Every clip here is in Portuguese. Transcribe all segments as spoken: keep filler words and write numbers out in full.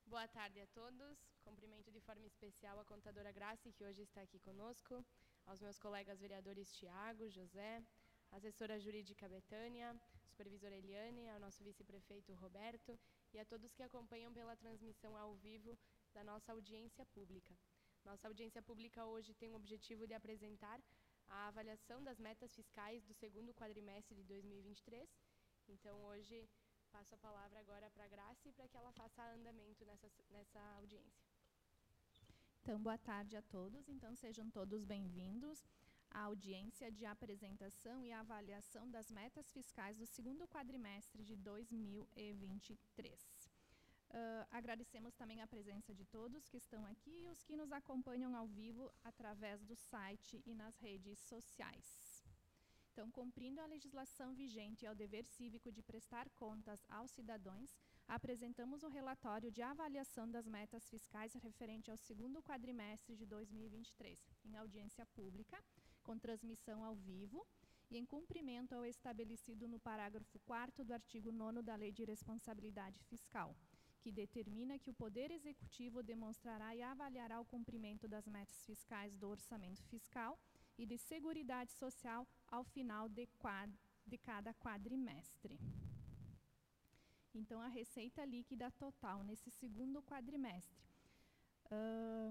Boa tarde a todos. Cumprimento de forma especial a contadora Grace, que hoje está aqui conosco, aos meus colegas vereadores Tiago, José, a assessora jurídica Betânia, a supervisora Eliane, ao nosso vice-prefeito Roberto e a todos que acompanham pela transmissão ao vivo da nossa audiência pública. Nossa audiência pública hoje tem o objetivo de apresentar a avaliação das metas fiscais do segundo quadrimestre de dois mil e vinte e três. Então, hoje, passo a palavra agora para a Grace, para que ela faça andamento nessa, nessa audiência. Então, boa tarde a todos. Então, sejam todos bem-vindos à audiência de apresentação e avaliação das metas fiscais do segundo quadrimestre de dois mil e vinte e três. Uh, agradecemos também a presença de todos que estão aqui e os que nos acompanham ao vivo através do site e nas redes sociais. Então, cumprindo a legislação vigente e ao dever cívico de prestar contas aos cidadãos, apresentamos o relatório de avaliação das metas fiscais referente ao segundo quadrimestre de dois mil e vinte e três, em audiência pública, com transmissão ao vivo e em cumprimento ao estabelecido no parágrafo quarto do artigo nono da Lei de Responsabilidade Fiscal, que determina que o Poder Executivo demonstrará e avaliará o cumprimento das metas fiscais do orçamento fiscal e de Seguridade Social ao final de, quad, de cada quadrimestre. Então, a receita líquida total nesse segundo quadrimestre. Uh,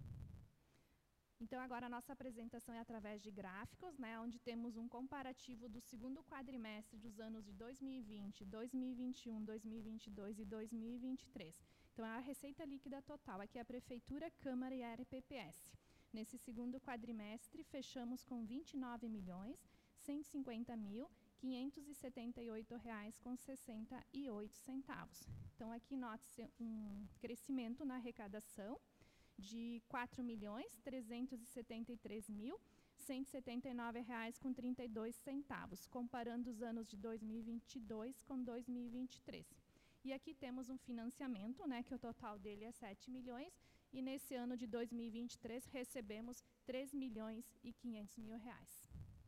então, agora a nossa apresentação é através de gráficos, né, onde temos um comparativo do segundo quadrimestre dos anos de dois mil e vinte, dois mil e vinte e um, dois mil e vinte e dois e dois mil e vinte e três. Então, é a receita líquida total. Aqui é a Prefeitura, Câmara e a R P P S. Nesse segundo quadrimestre, fechamos com vinte e nove milhões, cento e cinquenta mil, quinhentos e setenta e oito reais com sessenta e oito centavos. Então, aqui nota-se um crescimento na arrecadação de quatro milhões, trezentos e setenta e três mil, cento e setenta e nove reais com trinta e dois centavos, comparando os anos de dois mil e vinte e dois com dois mil e vinte e três. E aqui temos um financiamento, né, que o total dele é sete milhões, e nesse ano de dois mil e vinte e três recebemos três milhões e quinhentos mil reais.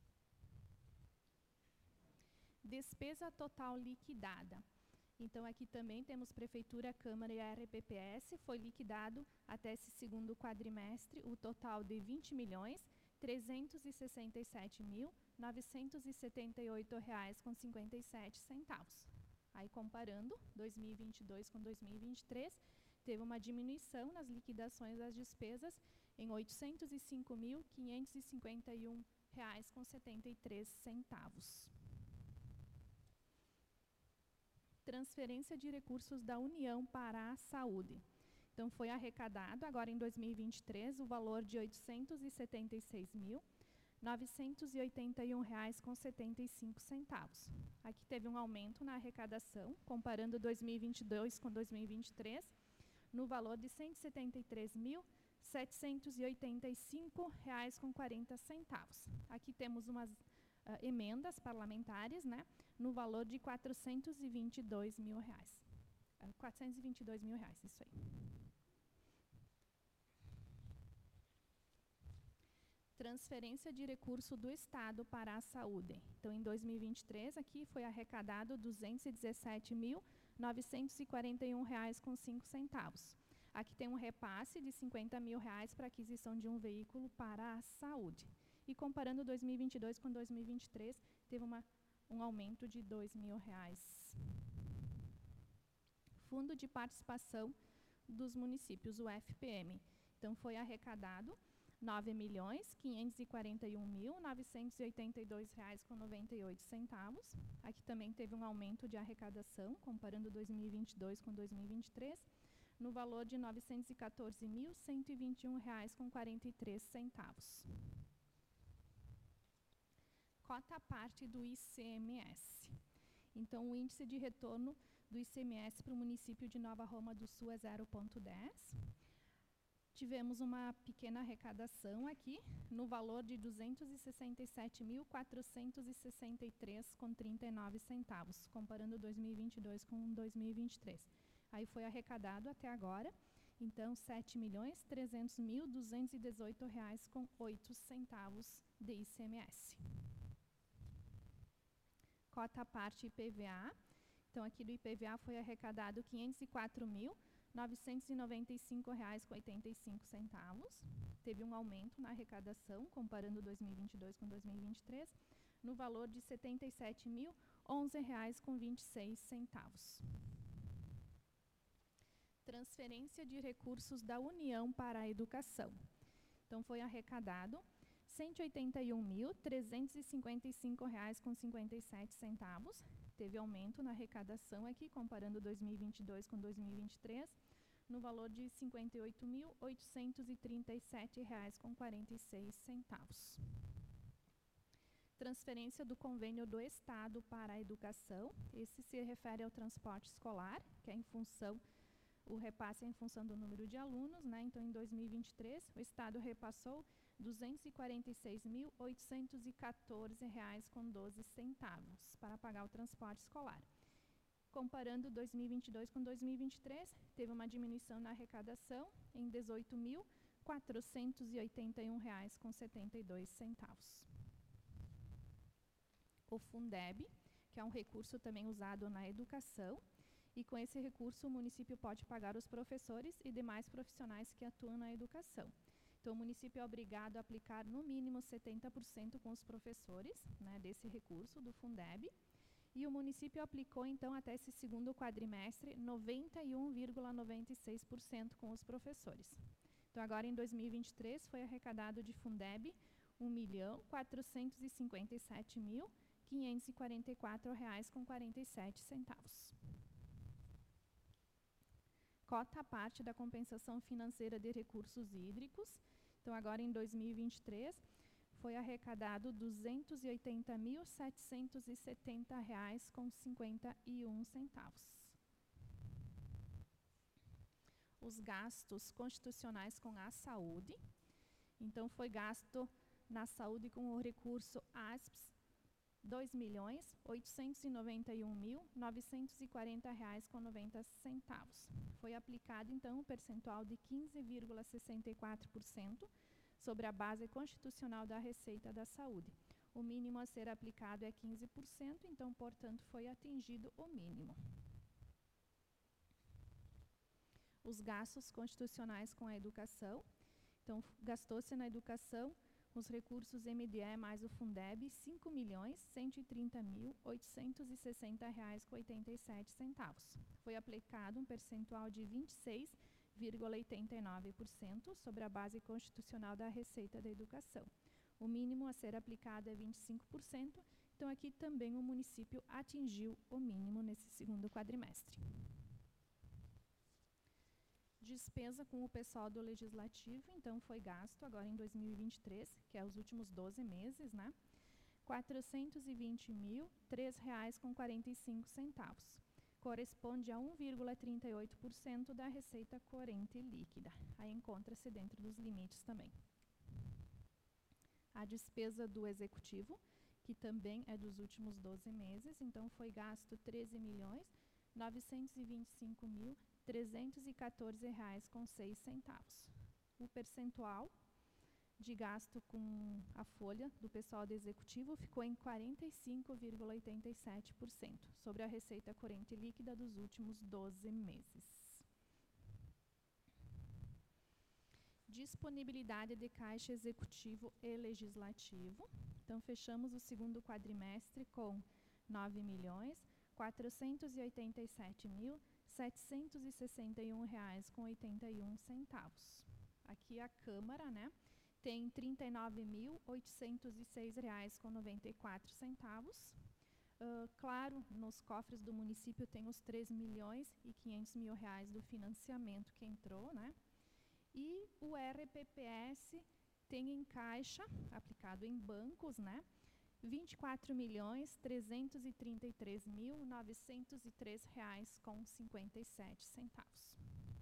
Despesa total liquidada. Então, aqui também temos Prefeitura, Câmara e a R P P S. Foi liquidado até esse segundo quadrimestre o total de vinte milhões, trezentos e sessenta e sete mil, novecentos e setenta e oito reais com cinquenta e sete centavos. Aí, comparando dois mil e vinte e dois com dois mil e vinte e três, teve uma diminuição nas liquidações das despesas em oitocentos e cinco mil, quinhentos e cinquenta e um reais com setenta e três centavos. Transferência de recursos da União para a Saúde. Então, foi arrecadado, agora em dois mil e vinte e três, o valor de oitocentos e setenta e seis mil, novecentos e oitenta e um reais com setenta e cinco centavos. Aqui teve um aumento na arrecadação, comparando dois mil e vinte e dois com dois mil e vinte e três, no valor de cento e setenta e três mil, setecentos e oitenta e cinco reais com quarenta centavos. Aqui temos umas Uh, emendas parlamentares, né, no valor de quatrocentos e vinte e dois mil reais. Uh, quatrocentos e vinte e dois mil reais, isso aí. Transferência de recurso do Estado para a saúde. Então, em dois mil e vinte e três, aqui foi arrecadado duzentos e dezessete mil, novecentos e quarenta e um reais com cinco centavos. Aqui tem um repasse de cinquenta mil reais para aquisição de um veículo para a saúde. E comparando dois mil e vinte e dois com dois mil e vinte e três, teve uma, um aumento de dois mil reais. Fundo de Participação dos Municípios, o F P M. Então, foi arrecadado nove milhões, quinhentos e quarenta e um mil, novecentos e oitenta e dois reais com noventa e oito centavos. Aqui também teve um aumento de arrecadação, comparando dois mil e vinte e dois com dois mil e vinte e três, no valor de novecentos e quatorze mil, cento e vinte e um reais com quarenta e três centavos. Cota parte do I C M S. Então, o índice de retorno do I C M S para o município de Nova Roma do Sul é zero vírgula dez. Tivemos uma pequena arrecadação aqui, no valor de duzentos e sessenta e sete mil, quatrocentos e sessenta e três reais com trinta e nove centavos, comparando dois mil e vinte e dois com dois mil e vinte e três. Aí foi arrecadado até agora, então, sete milhões, trezentos mil, duzentos e dezoito reais com oito centavos de I C M S. Cota parte I P V A. Então, aqui do I P V A foi arrecadado quinhentos e quatro mil, novecentos e noventa e cinco reais e oitenta e cinco centavos. Teve um aumento na arrecadação, comparando dois mil e vinte e dois com dois mil e vinte e três, no valor de setenta e sete mil e onze reais e vinte e seis centavos. Transferência de recursos da União para a educação. Então, foi arrecadado cento e oitenta e um mil, trezentos e cinquenta e cinco reais e cinquenta e sete centavos. Teve aumento na arrecadação aqui, comparando dois mil e vinte e dois com dois mil e vinte e três, no valor de cinquenta e oito mil, oitocentos e trinta e sete reais e quarenta e seis centavos. Transferência do convênio do Estado para a educação. Esse se refere ao transporte escolar, que é em função, o repasse é em função do número de alunos, né? Então, em dois mil e vinte e três, o Estado repassou duzentos e quarenta e seis mil, oitocentos e quatorze reais e doze centavos para pagar o transporte escolar. Comparando dois mil e vinte e dois com dois mil e vinte e três, teve uma diminuição na arrecadação em dezoito mil, quatrocentos e oitenta e um reais e setenta e dois centavos. O Fundeb, que é um recurso também usado na educação, e com esse recurso o município pode pagar os professores e demais profissionais que atuam na educação. Então, o município é obrigado a aplicar no mínimo setenta por cento com os professores, né, desse recurso do Fundeb, e o município aplicou, então, até esse segundo quadrimestre, noventa e um vírgula noventa e seis por cento com os professores. Então, agora em dois mil e vinte e três, foi arrecadado de Fundeb um milhão, quatrocentos e cinquenta e sete mil, quinhentos e quarenta e quatro reais e quarenta e sete centavos. Cota à parte da compensação financeira de recursos hídricos. Então, agora em dois mil e vinte e três, foi arrecadado duzentos e oitenta mil, setecentos e setenta reais com cinquenta e um centavos. Os gastos constitucionais com a saúde. Então, foi gasto na saúde com o recurso ASPS dois milhões, oitocentos e noventa e um mil, novecentos e quarenta reais com noventa centavos. Foi aplicado, então, um percentual de quinze vírgula sessenta e quatro por cento sobre a base constitucional da Receita da Saúde. O mínimo a ser aplicado é quinze por cento, então, portanto, foi atingido o mínimo. Os gastos constitucionais com a educação. Então, gastou-se na educação os recursos M D E mais o Fundeb, cinco milhões, cento e trinta mil, oitocentos e sessenta reais e oitenta e sete centavos. Foi aplicado um percentual de vinte e seis vírgula oitenta e nove por cento sobre a base constitucional da Receita da Educação. O mínimo a ser aplicado é vinte e cinco por cento, então aqui também o município atingiu o mínimo nesse segundo quadrimestre. Despesa com o pessoal do Legislativo, então foi gasto agora em dois mil e vinte e três, que é os últimos doze meses, né? quatrocentos e vinte mil, três reais e quarenta e cinco centavos. Corresponde a um vírgula trinta e oito por cento da receita corrente líquida. Aí encontra-se dentro dos limites também. A despesa do Executivo, que também é dos últimos doze meses, então foi gasto treze milhões, novecentos e vinte e cinco mil, trezentos e quatorze reais com seis centavos. O percentual de gasto com a folha do pessoal do Executivo ficou em quarenta e cinco vírgula oitenta e sete por cento sobre a receita corrente líquida dos últimos doze meses. Disponibilidade de caixa executivo e legislativo. Então, fechamos o segundo quadrimestre com nove milhões, quatrocentos e oitenta e sete mil, setecentos e sessenta e um reais com oitenta e um centavos. Aqui a Câmara, né, tem trinta e nove mil, oitocentos e seis reais com noventa e quatro centavos. Uh, claro, nos cofres do município tem os três milhões e quinhentos mil reais do financiamento que entrou, né? E o R P P S tem em caixa, aplicado em bancos, né, vinte e quatro milhões, trezentos e trinta e três mil, novecentos e três reais com cinquenta e sete centavos.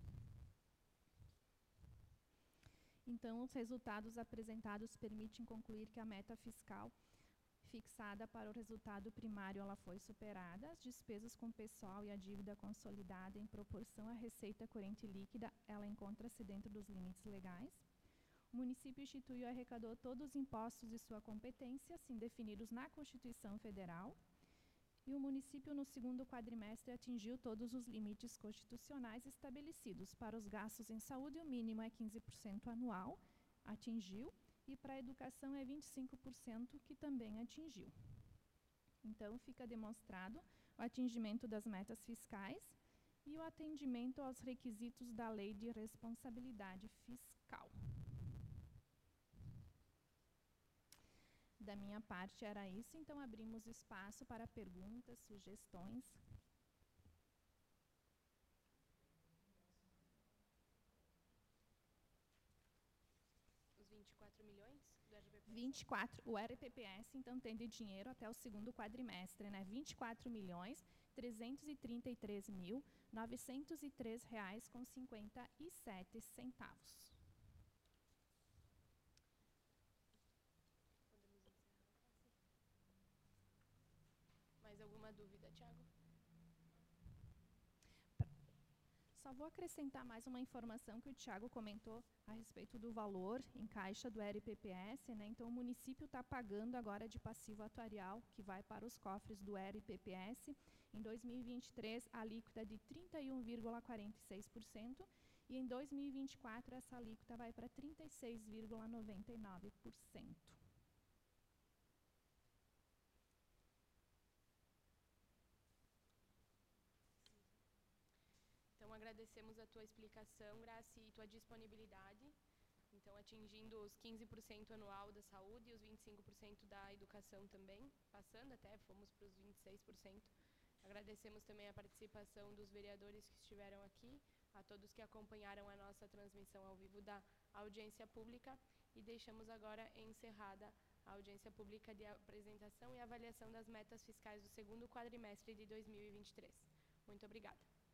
Então, os resultados apresentados permitem concluir que a meta fiscal fixada para o resultado primário ela foi superada. As despesas com pessoal e a dívida consolidada em proporção à receita corrente líquida, ela encontra-se dentro dos limites legais. O município instituiu e arrecadou todos os impostos de sua competência, assim definidos na Constituição Federal. E o município, no segundo quadrimestre, atingiu todos os limites constitucionais estabelecidos. Para os gastos em saúde, o mínimo é quinze por cento anual, atingiu, e para a educação é vinte e cinco por cento, que também atingiu. Então, fica demonstrado o atingimento das metas fiscais e o atendimento aos requisitos da Lei de Responsabilidade Fiscal. Da minha parte era isso, então abrimos espaço para perguntas, sugestões. Os vinte e quatro milhões do R P P S? vinte e quatro, o R P P S, então, tem de dinheiro até o segundo quadrimestre, né? vinte e quatro milhões, trezentos e trinta e três mil, novecentos e três reais com cinquenta e sete centavos. Mais alguma dúvida, Tiago? Só vou acrescentar mais uma informação que o Tiago comentou a respeito do valor em caixa do R P P S, né? Então, o município está pagando agora de passivo atuarial, que vai para os cofres do R P P S. Em dois mil e vinte e três, a alíquota é de trinta e um vírgula quarenta e seis por cento e em dois mil e vinte e quatro, essa alíquota vai para trinta e seis vírgula noventa e nove por cento. Então, agradecemos a tua explicação, Graci, e tua disponibilidade. Então, atingindo os quinze por cento anual da saúde e os vinte e cinco por cento da educação também, passando até, fomos para os vinte e seis por cento. Agradecemos também a participação dos vereadores que estiveram aqui, a todos que acompanharam a nossa transmissão ao vivo da audiência pública e deixamos agora encerrada a audiência pública de apresentação e avaliação das metas fiscais do segundo quadrimestre de dois mil e vinte e três. Muito obrigada.